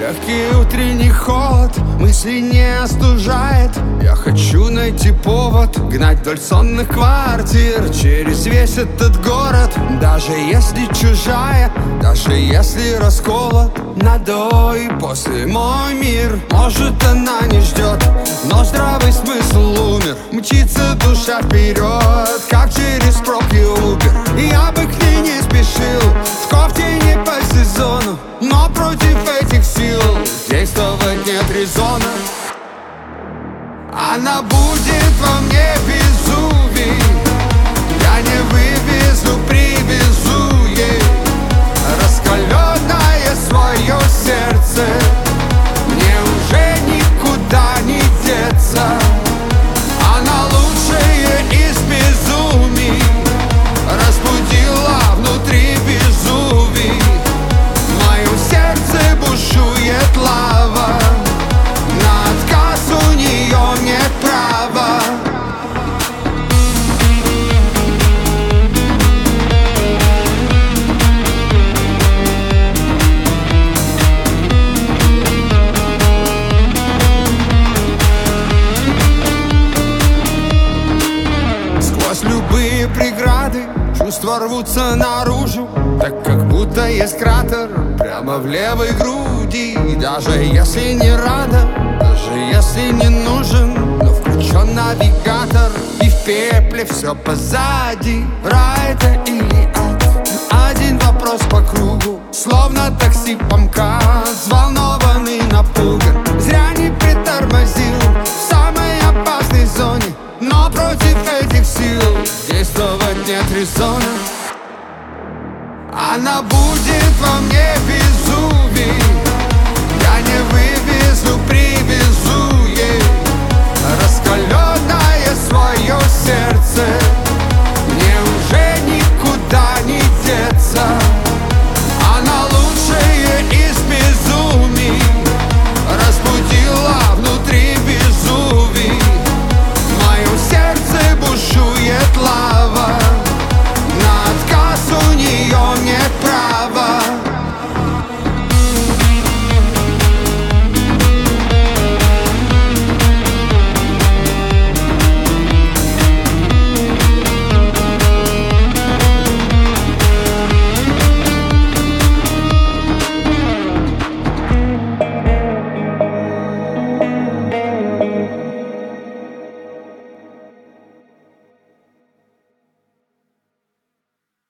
Легкий утренний холод мысли не остужает. Я хочу найти повод гнать вдоль сонных квартир через весь этот город. Даже если чужая, даже если расколот на до и после мой мир. Может, она не ждет, но здравый смысл умер. Мчится душа вперед, как через пробки Uber. Я бы к ней не спешил, в кофте не по сезону, но против этих сил действовать нет резона. Она будет во мне безумий. Я не вывезу, привезу ей раскаленное свое сердце. Мне уже никуда не деться. Она лучшая из безумий. Разбудила внутри безумий. В моем сердце бушует лава. На отказ у нее нет права. Сквозь любые преграды чувства рвутся наружу, так как будто есть кратер прямо в левой груди. И даже если не рада, даже если не нужен, но включен навигатор, и в пепле все позади. Рай это или ад? Один вопрос по кругу, словно такси по МКАДу.